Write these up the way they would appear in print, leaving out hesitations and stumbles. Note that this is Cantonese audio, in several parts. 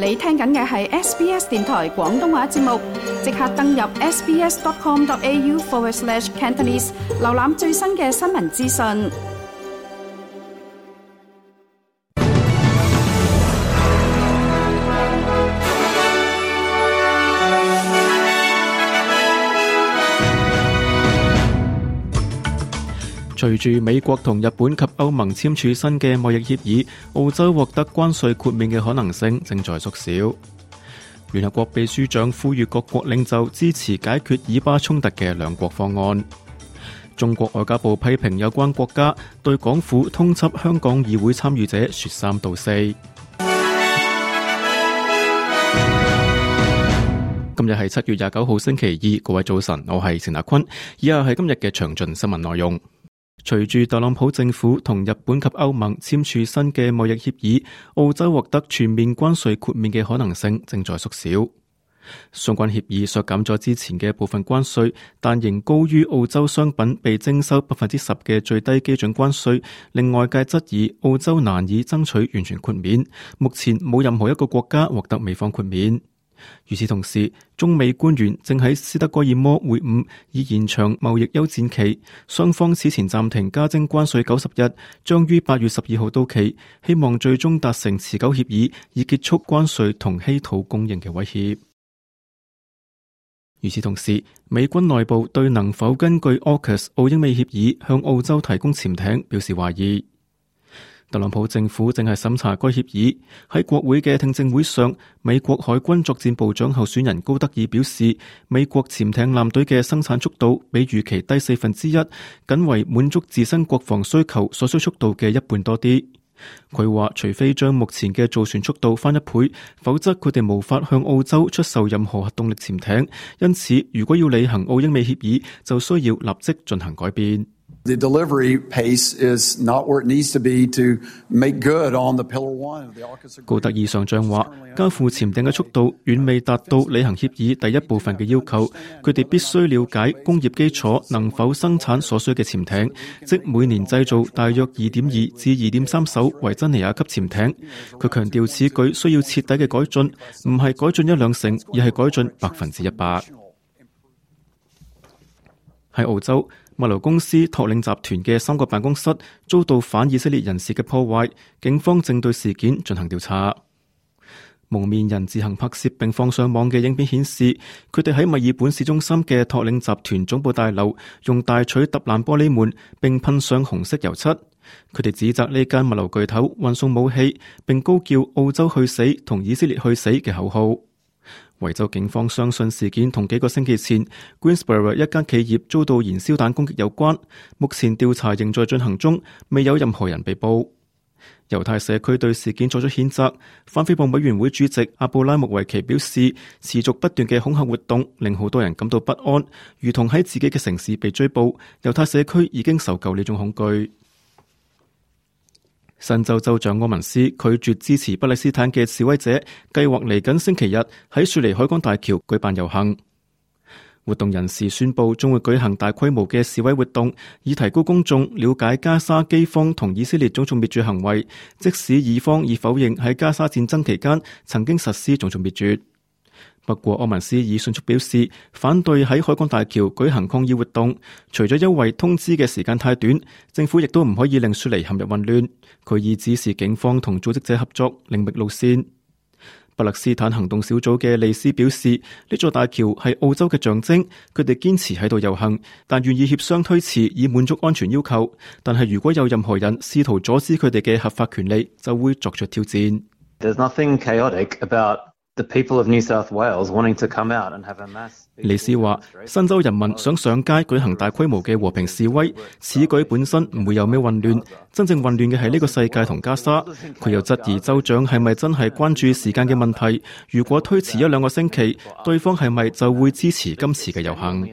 你聽緊嘅係 SBS 電台廣東話節目，即刻登入 sbs.com.au/Cantonese 瀏覽最新嘅新聞資訊。 隨住美國同日本及歐盟簽署新嘅貿易協議，澳洲獲得關稅豁免嘅可能性正在縮小。聯合國秘書長呼籲各國領袖支持解決以巴衝突嘅兩國方案。中國外交部批評有關國家對港府通緝香港議會參與者說三道四。今日係7月29號星期二，各位早晨，我係陳亞坤，以下係今日嘅詳盡新聞內容。隨住特朗普政府同日本及歐盟簽署新嘅貿易協議，澳洲獲得全面關稅豁免嘅可能性正在縮小。相關協議削減咗之前嘅部分關稅，但仍高於澳洲商品被徵收10%嘅最低基準關稅，令外界質疑澳洲難以爭取完全豁免。目前冇任何一個國家獲得美方豁免。與此同時，中美官員正喺斯德哥爾摩會晤，以延長貿易休戰期。雙方此前暫停加徵關稅90日，將於8月12號到期，希望最終達成持久協議，以結束關稅同稀土供應嘅威脅。與此同時，美軍內部對能否根據 AUKUS 澳英美協議向澳洲提供潛艇表示懷疑。特朗普政府正係審查該協議。喺國會嘅聽證會上，美國海軍作戰部長候選人高德爾表示，美國潛艇艦隊嘅生產速度比預期低1/4，僅為滿足自身國防需求所需速度嘅一半多啲。佢話，除非將目前嘅造船速度翻1倍，否則佢哋無法向澳洲出售任何核動力潛艇。因此，如果要履行澳英美協議，就需要立即進行改變。 The delivery pace is not where it needs to be to make good on the Pillar 1 of the AUKUS agreement. 高德爾上將話，交付潛艇嘅速度遠未達到履行協議第一部分嘅要求。佢哋必須了解工業基礎能否生產所需嘅潛艇，即每年製造大約2.2至2.3艘維珍尼亞級潛艇。佢強調此舉需要徹底嘅改進，唔係改進1-2成，而係改進100%。喺澳洲，物流公司托領集團嘅3個辦公室遭到反以色列人士嘅破壞，警方正對事件進行調查。蒙面人自行拍攝並放上網嘅影片顯示，佢哋喺墨爾本市中心嘅托領集團總部大樓用大錘揼爛玻璃門，並噴上紅色油漆。佢哋指責呢間物流巨頭運送武器，並高叫澳洲去死同以色列去死嘅口號。維州警方相信事件同幾個星期前 Greensboro 一間企業遭到燃燒彈攻擊有關。目前調查仍在進行中，未有任何人被捕。猶太社區對事件作出譴責。反誹謗委員會主席阿布拉穆維奇表示，持續不斷嘅恐嚇活動令好多人感到不安，如同喺自己嘅城市被追捕。猶太社區已經受夠呢種恐懼。新州州長柯文斯拒絕支持巴勒斯坦嘅示威者，計劃嚟緊星期日喺雪梨海港大橋舉辦遊行。活動人士宣布將會舉行大規模嘅示威活動，以提高公眾了解加沙饑荒同以色列種族滅絕行為，即使以方已否認喺加沙戰爭期間曾經實施種族滅絕。不過柯文斯已迅速表示反對喺海港大橋舉行抗議活動，除咗因為通知嘅時間太短，政府亦都唔可以令雪梨陷入混亂。佢已指示警方同組織者合作，另覓路線。巴勒斯坦行動小組嘅利斯表示，呢座大橋係澳洲嘅象徵，佢哋堅持喺度遊行，但願意協商推遲以滿足安全要求。但係如果有任何人試圖阻止佢哋嘅合法權利，就會作出挑戰。 There's nothing chaotic about the people of New South Wales wanting to come out and have a mass。 李斯話，新州人民想上街舉行大規模嘅和平示威，此舉本身唔會有咩混亂，真正混亂嘅係呢個世界同加沙。佢又質疑州長係咪真係關注時間嘅問題，如果推遲1-2個星期，對方係咪就會支持今次嘅遊行。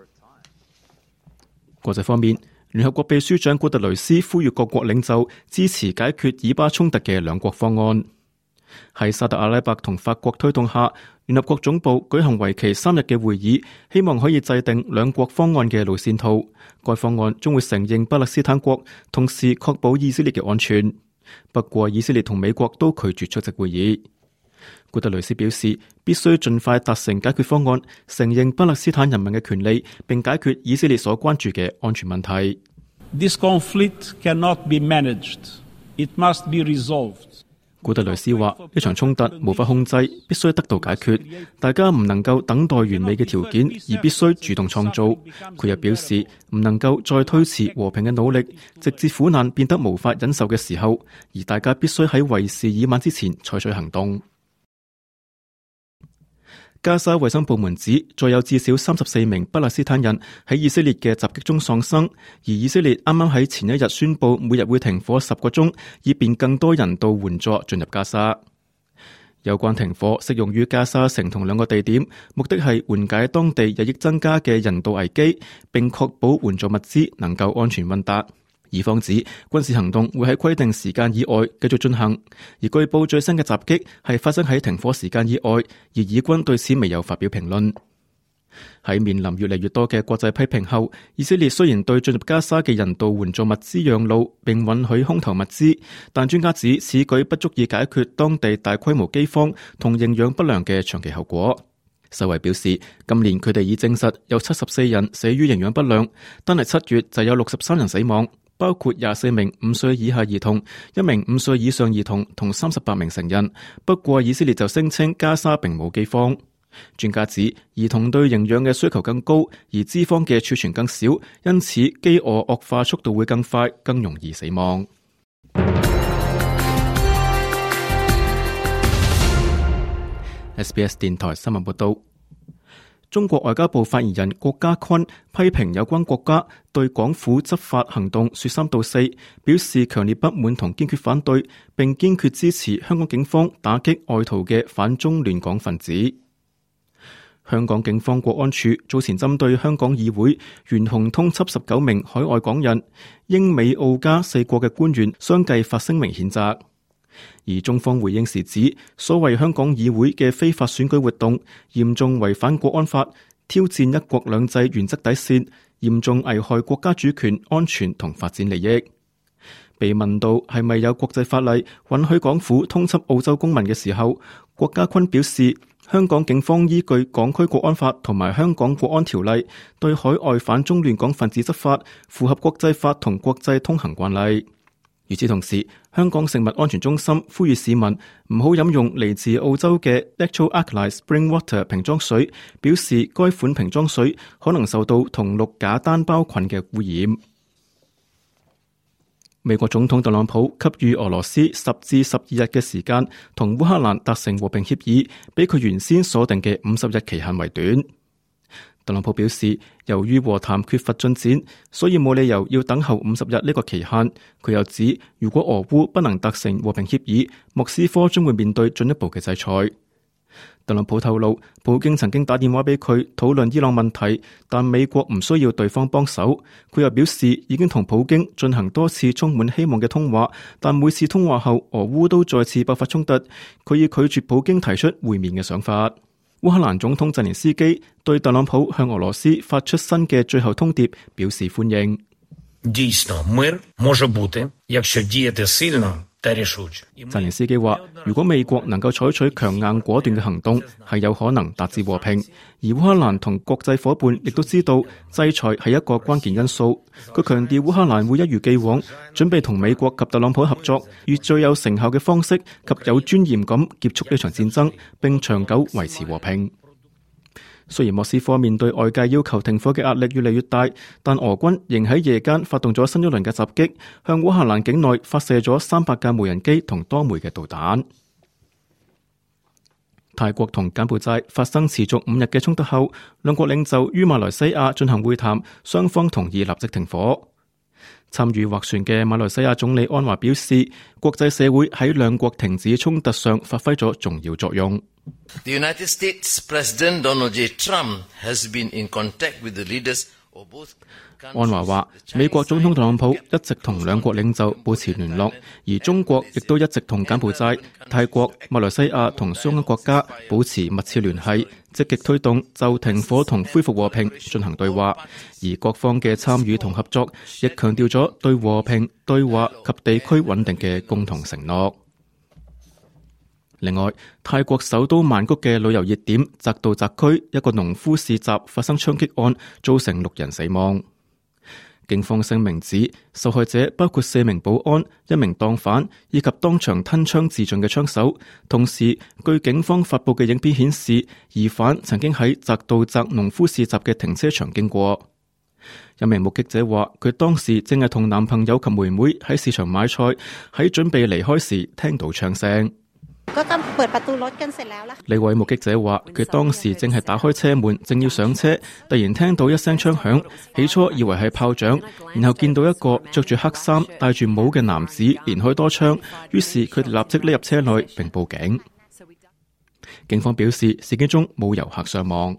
國際方面，聯合國秘書長古特雷斯呼籲各國領袖支持解決以巴衝突嘅兩國方案。喺沙特阿拉伯同法國推動下，聯合國總部舉行為期3日嘅會議，希望可以制定兩國方案嘅路線圖。該方案將會承認巴勒斯坦國，同時確保以色列嘅安全。不過以色列同美國都拒絕出席會議。 古特雷斯表示，必須盡快達成解決方案，承認巴勒斯坦人民嘅權利，並解決以色列所關注嘅安全問題。 This conflict cannot be managed. It must be resolved. 古特雷斯話：呢場衝突無法控制，必須得到解決。大家唔能夠等待完美嘅條件，而必須主動創造。佢又表示，唔能夠再推遲和平嘅努力，直至苦難變得無法忍受嘅時候，而大家必須喺為時已晚之前採取行動。加沙衛生部門指，再有至少34名巴勒斯坦人喺以色列嘅襲擊中喪生，而以色列啱啱喺前一日宣布每日會停火10個鐘，以便更多人道援助進入加沙。有關停火適用於加沙城同2個地點，目的係緩解當地日益增加嘅人道危機，並確保援助物資能夠安全運達。以方指軍事行動會喺規定時間以外繼續進行，而據報最新嘅襲擊係發生喺停火時間以外，而以軍對此未有發表評論。喺面臨越嚟越多嘅國際批評後，以色列雖然對進入加沙嘅人道援助物資讓路，並允許空投物資，但專家指此舉不足以解決當地大規模饑荒同營養不良嘅長期後果。世衛表示，今年佢哋已證實有74人死於營養不良，單係7月就有63人死亡，包括24名5歲以下兒童、1名5歲以上兒童同38名成人。不過以色列就聲稱加沙並冇饑荒。專家指兒童對營養嘅需求更高，而脂肪嘅儲存更少，因此饑餓惡化速度會更快，更容易死亡。SBS 電台新聞報道。中國外交部發言人郭家坤批評有關國家對港府執法行動說三道四，表示強烈不滿同堅決反對，並堅決支持香港警方打擊外逃嘅反中亂港分子。香港警方國安處早前針對香港議會懸紅通緝19名海外港人，英美澳加4國嘅官員相繼發聲明譴責。而中方回應時指，所謂香港議會嘅非法選舉活動嚴重違反國安法，挑戰一國兩制原則底線，嚴重危害國家主權、安全同發展利益。被問到係咪有國際法例允許港府通緝澳洲公民嘅時候，郭家坤表示，香港警方依據港區國安法同埋香港國安條例對海外反中亂港分子執法，符合國際法同國際通行慣例。與此同時，香港食物安全中心呼籲市民唔好飲用嚟自澳洲嘅 Natural Alkali Spring Water 瓶裝水，表示該款瓶裝水可能受到銅綠假單胞菌嘅污染。美國總統特朗普給予俄羅斯10至12日嘅時間，同烏克蘭達成和平協議，比佢原先鎖定嘅50日期限為短。特朗普表示，由於和談缺乏進展，所以冇理由要等候50日呢個期限。佢又指，如果俄烏不能達成和平協議，莫斯科將會面對進一步嘅制裁。特朗普透露，普京曾經打電話俾佢討論伊朗問題，但美國唔需要對方幫手。佢又表示，已經同普京進行多次充滿希望嘅通話，但每次通話後，俄烏都再次爆發衝突。佢已拒絕普京提出會面嘅想法。烏克蘭總統澤連斯基對特朗普向俄羅斯發出新嘅最後通牒表示歡迎。澤連斯基話，如果美國能夠採取強硬果斷嘅行動，係有可能達至和平。而烏克蘭同國際夥伴亦都知道，制裁係一個關鍵因素。佢強調，烏克蘭會一如既往準備同美國及特朗普合作，以最有成效嘅方式及有尊嚴咁結束呢場戰爭，並長久維持和平。雖然莫斯科面對外界要求停火嘅壓力越嚟越大，但俄軍仍喺夜間發動咗新一輪嘅襲擊，向烏克蘭境內發射咗300架無人機同多枚嘅導彈。泰國同柬埔寨發生持續5日嘅衝突後，兩國領袖於馬來西亞進行會談，雙方同意立即停火。參與斡旋嘅馬來西亞總理安華表示，國際社會喺兩國停止衝突上發揮咗重要作用。 The United States President Donald J. Trump has been in contact with the leaders of both countries. 安華話，美國總統特朗普一直同兩國領袖保持聯絡，而中國亦都一直同柬埔寨、泰國、馬來西亞同相關國家保持密切聯繫，積極推動就停火同恢復和平進行對話，而各方嘅參與同合作亦強調咗對和平、對話及地區穩定嘅共同承諾。 另外，泰國首都曼谷嘅旅遊熱點澤道澤區一個農夫市集發生槍擊案，造成6人死亡。警方聲明指，受害者包括4名保安、1名檔販以及當場吞槍自盡嘅槍手。同時，據警方發佈嘅影片顯示，疑犯曾經喺澤道澤農夫市集嘅停車場經過。有名目擊者話，佢當時正係同男朋友及妹妹喺市場買菜，喺準備離開時聽到槍聲。呢位目擊者話，佢當時正係打開車門，正要上車，突然聽到一聲槍響，起初以為係炮仗，然後見到一個着住黑衫、戴住帽嘅男子連開多槍，於是佢哋立即匿入車內並報警。警方表示，事件中冇遊客傷亡。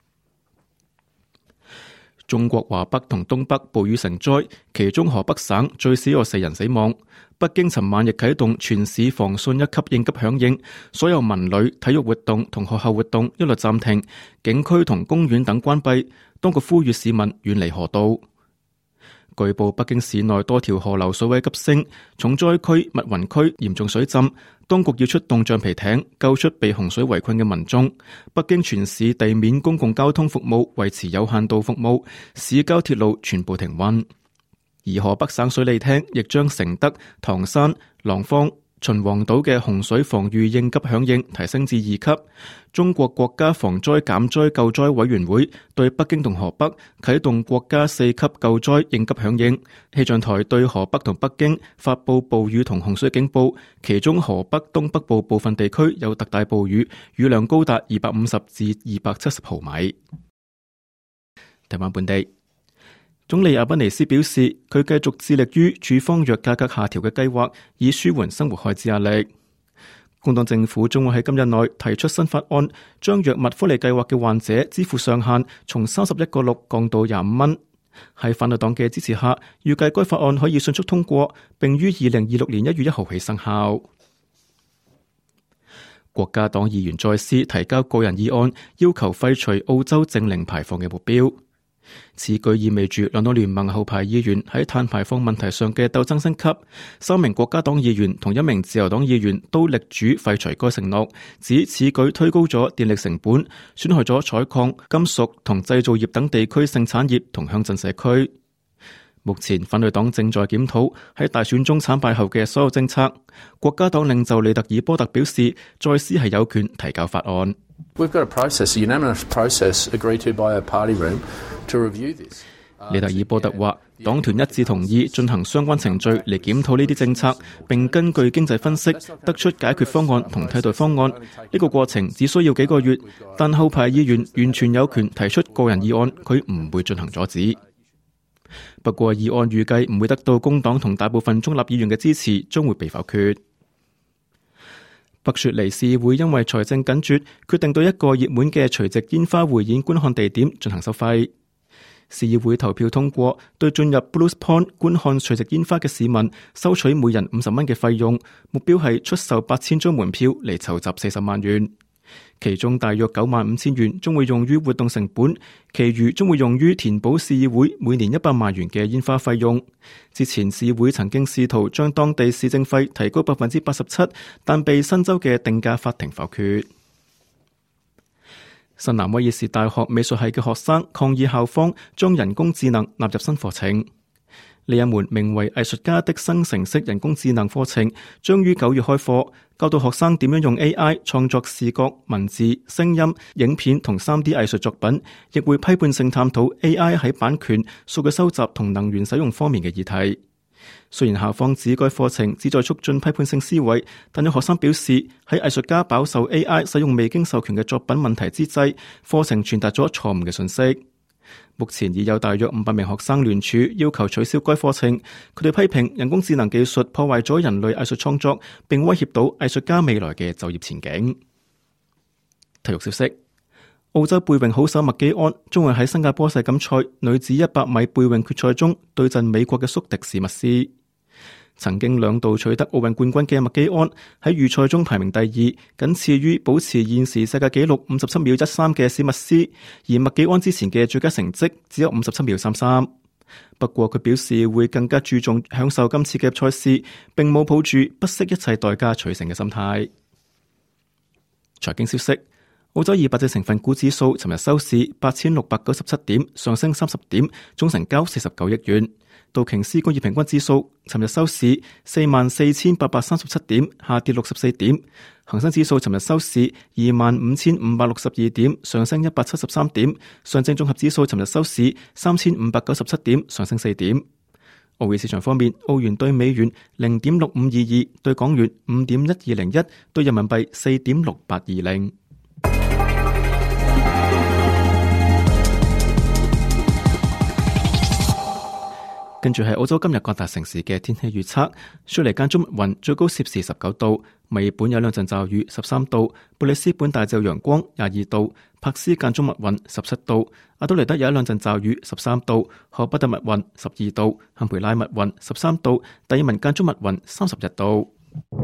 中國華北同東北暴雨成災，其中河北省最少有4人死亡。北京尋晚亦啟動全市防汛1級應急響應，所有文旅、體育活動同學校活動一律暫停，景區同公園等關閉。當局呼籲市民遠離河道。據報，北京市內多條河流水位急升，重災區密雲區嚴重水浸，當局要出動橡皮艇救出被洪水圍困嘅民眾。北京全市地面公共交通服務維持有限度服務，市郊鐵路全部停運。而河北省水利廳亦將承德、唐山、廊坊、秦皇島嘅洪水防禦應急響應提升至2級。中國國家防災減災救災委員會對北京同河北啟動國家4級救災應急響應。氣象台對河北同北京發佈暴雨同洪水警報，其中河北東北部部分地區有特大暴雨，雨量高達250至270毫米。睇返本地。總理阿賓尼斯表示，佢繼續致力於處方藥價格下調嘅計劃，以舒緩生活開支壓力。工黨政府將會喺今日內提出新法案，將藥物福利計劃嘅患者支付上限從31.6降到25蚊。喺反對黨嘅支持下，預計該法案可以迅速通過，並於2026年1月1號起生效。國家黨議員再次提交個人議案，要求廢除澳洲淨零排放嘅目標。此舉意味住兩黨聯盟後排議員喺碳排放問題上嘅鬥爭升級。3名國家黨議員同1名自由黨議員都力主廢除該承諾，指此舉推高咗電力成本，損害咗採礦、金屬同製造業等地區性產業同鄉鎮社區。目前反對黨正在檢討喺大選中慘敗後嘅所有政策。國家黨領袖利特爾波特表示，再司係有權提交法案。 We've got a process, a unanimous process agreed to by our party room to review this. 利特爾波特話，黨團一致同意進行相關程序嚟檢討呢啲政策，並根據經濟分析得出解決方案同替代方案。呢個過程只需要幾個月，但後排議員完全有權提出個人議案，佢唔會進行阻止。不過議案預計唔會得到工黨同大部分中立議員嘅支持，將會被否決。北雪梨市議會因為財政緊絀，決定對一個熱門嘅除夕煙花匯演觀看地點進行收費。市議會投票通過，對進入 Blues Point 觀看除夕煙花嘅市民收取每人50蚊嘅費用，目標係出售8000張門票嚟籌集40萬元。其中大約95000元將會用於活動成本，其餘將會用於填補市議會每年100萬元嘅煙花費用。之前市議會曾經試圖將當地市政費提高87%，但被新州嘅定價法庭否決。新南威爾士大學美術系嘅學生抗議校方將人工智能納入新課程。呢一門名為藝術家的生成式人工智能課程將於9月開課，教導學生點樣用 AI 創作視覺、文字、聲音、影片同 3D 藝術作品，亦會批判性探討 AI 喺版權、數據收集同能源使用方面嘅議題。雖然校方指該課程旨在促進批判性思維，但有學生表示喺藝術家飽受 AI 使用未經授權嘅作品問題之際，課程傳達咗錯誤嘅信息。目前已有大約500名學生聯署要求取消該課程。佢哋批評人工智能技術破壞咗人類藝術創作，並威脅到藝術家未來嘅就業前景。體育消息：澳洲背泳好手麥基安將會喺新加坡世錦賽女子100米背泳決賽中對陣美國嘅蘇迪史密斯。曾經2度取得奧運冠軍嘅麥基安喺預賽中排名第2，僅次於保持現時世界紀錄57秒13嘅史密斯，而麥基安之前嘅最佳成績只有57秒33。不過佢表示會更加注重享受今次嘅賽事，並冇抱住不惜一切代價取勝嘅心態。 財經消息：澳洲200隻成分股指數尋日收市8697點，上升30點，總成交49億元。道瓊斯工業平均指數尋日收市44837點，下跌64點。恒生指數尋日收市25562點，上升173點。上證綜合指數尋日收市3597點，上升4點。澳匯市場方面，澳元對美元0.6522，對港元5.1201，對人民幣4.6820。跟住係澳洲今日各大城市嘅天氣預測：雪梨間中密雲，最高攝氏19度；墨爾本有兩陣驟雨13度；布里斯本大晝陽光22度；珀斯間中密雲17度；阿德萊德有一兩陣驟雨13度；荷伯特密雲12度；坎培拉密雲13度；達爾文間中密雲31度。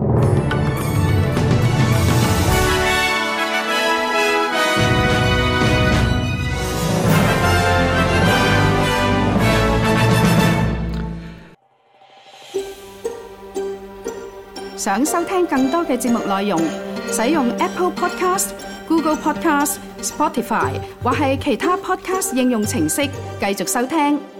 想收聽更多嘅節目內容，使用 Apple Podcast、Google Podcast、Spotify 或係其他 Podcast 應用程式繼續收聽。